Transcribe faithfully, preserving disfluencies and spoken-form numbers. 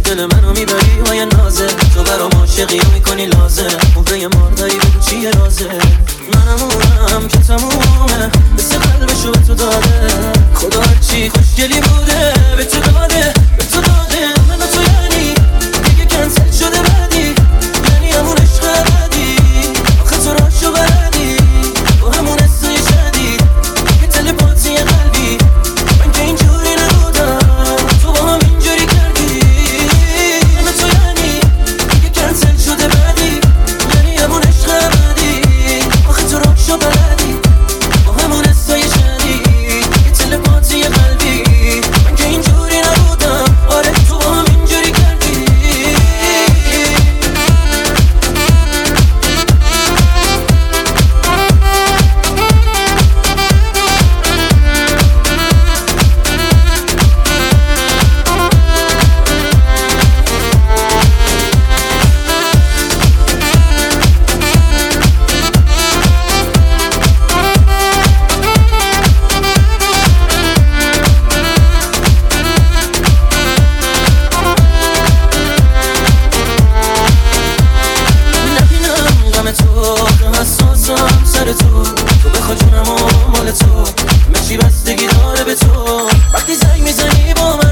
دل منو میبری های نازه، تو برام عاشقی رو میکنی لازم، مهره ماردایی بگو چیه رازه. منم اونم که تمومه مثل قلبشو به تو داده، خدا هرچی خوشگلی بوده به تو داده، به تو داده. من و تو یعنی دیگه کنسل شده بعدی، یعنی همون عشق بعدی، آخه تو راشو بلدی با همون حسای شدید، یه تلپاتی قلبی. من که اینجوری نبودم تو با هم اینجوری کردی. من و تو یعنی دیگه کنسل شده بعدی، یعنی همون عشق بعدی، آخه تو راشو بلدی با همون حسای شدید، یه تلپاتی قلبی. من که اینجوری نبودم، آره تو با هم اینجوری کردی. تو حساسم سر تو، تو بخوا جونم و مال تو، همه چی بستگی داره به تو. وقتی زنگ میزنی با من